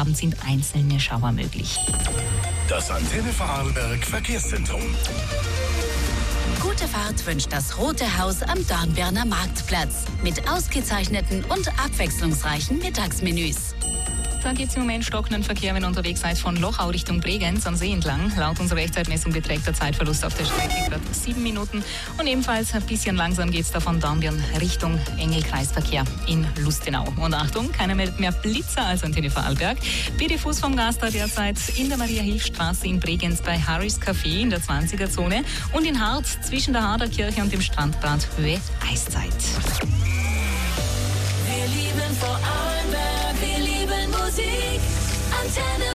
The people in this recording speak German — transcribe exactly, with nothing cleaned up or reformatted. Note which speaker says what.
Speaker 1: Abend sind einzelne Schauer möglich.
Speaker 2: Das Antenne Vorarlberg Verkehrszentrum.
Speaker 3: Gute Fahrt wünscht das Rote Haus am Dornbirner Marktplatz mit ausgezeichneten und abwechslungsreichen Mittagsmenüs.
Speaker 1: Da gibt es im Moment stockenden Verkehr, wenn ihr unterwegs seid, von Lochau Richtung Bregenz am See entlang. Laut unserer Echtzeitmessung beträgt der Zeitverlust auf der Strecke gerade sieben Minuten. Und ebenfalls ein bisschen langsam geht es da von Dornbirn Richtung Engelkreisverkehr in Lustenau. Und Achtung, keiner meldet mehr Blitzer als Antenne Vorarlberg. Bitte Fuß vom Gas da derzeit in der Maria-Hilf-Straße in Bregenz bei Harrys Café in der zwanziger-Zone und in Hart zwischen der Harderkirche und dem Strandbad Höhe Eiszeit.
Speaker 4: Wir lieben Vorarlberg, wir lieben Musik. Antenne